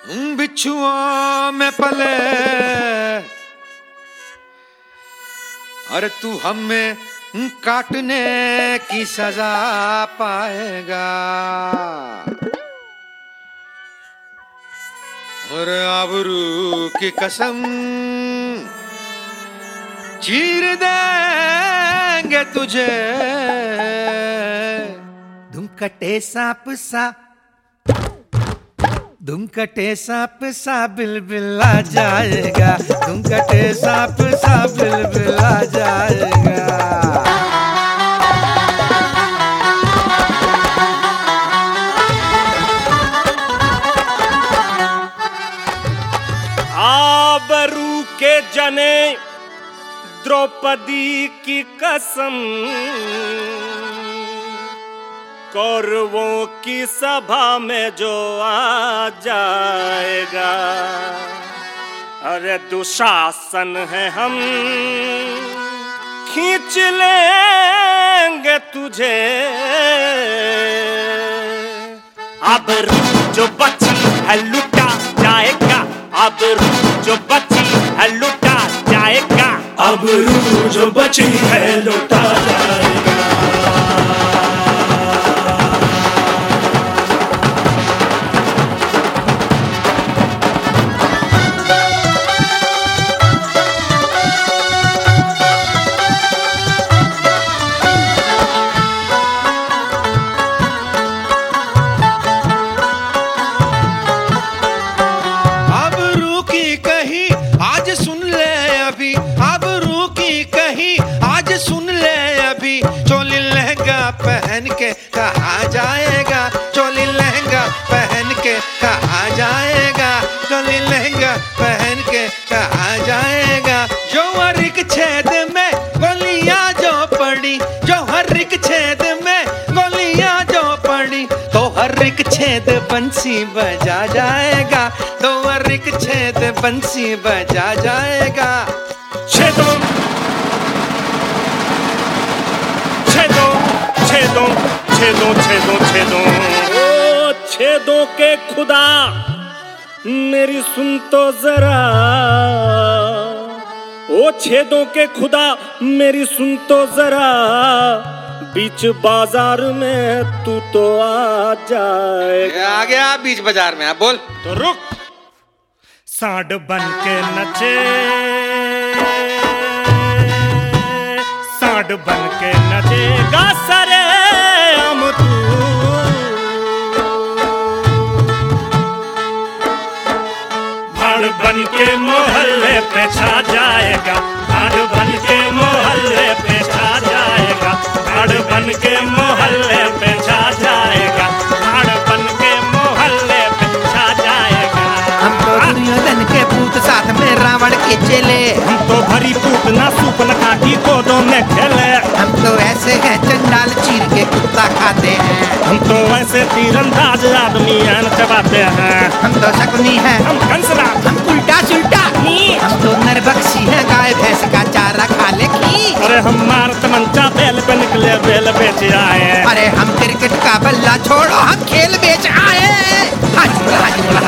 बिच्छुओं में पले, अरे तू हमें काटने की सजा पाएगा। और आबरू की कसम चीर देंगे तुझे। धुम कटे सांप सा, धुम कटे सांप सा बिलबिल आ जाएगा। धुम कटे सांप सा बिलबिल आ जाएगा। आबरू के जने द्रौपदी की कसम, कौरवों की सभा में जो आ जाएगा। अरे दुशासन है हम खींच लेंगे तुझे। आबरू जो बची है लुटा जाएगा। आबरू जो बची है लुटा जाएगा। आबरू जो बची है लुटा जाएगा। चोली लहंगा पहन के कहा जाएगा। चोली लहंगा पहन के कहा जाएगा। चोली लहंगा पहन के कहा जाएगा। जो हर एक छेद में गोलियां जो पड़ी, जो हर एक छेद में गोलियां जो पड़ी, तो हर एक छेद बंसी बजा जाएगा। तो हर एक छेद बंसी बजा जाएगा। छेदों छेदों छेदों छेदों छेदों छेदों ओ छेदों के खुदा मेरी सुन तो जरा। ओ छेदों के खुदा मेरी सुन तो जरा। बीच बाजार में तू तो आ जाए। आ गया बीच बाजार में। आप बोल तो रुक। सांड बन के नचे, सांड बन के नचेगा सरे हम तू। भाड़ बन के मोहल्ले पे छा जाएगा। भाड़ बन के मोहल्ले पे छा जाएगा। भाड़ बन के मोहल्ले पे छा जाएगा। भाड़ बन के मोहल्ले पे छा जाएगा। हम तो दुर्योधन के पूत साथ में रावण के चेले। हम तो भरी पूत ना सूप न काटी कोदों में खेले। हम तो ऐसे हैं चंडाल चीर के कुत्ता खाते हैं। हम तो ऐसे तीरंदाज आदमी चबाते हैं। हम तो शकुनी हैं। हम कंसराज। हम उल्टा सुल्टा। हम तो नरभक्षी हैं, गाय भैंस का चारा खा ले की। अरे हम मारत मंचा बेल पे निकले बेल बेच आए। अरे हम क्रिकेट का बल्ला छोड़ो, हम खेल बेच आए। हाजी बोला हाजी बोला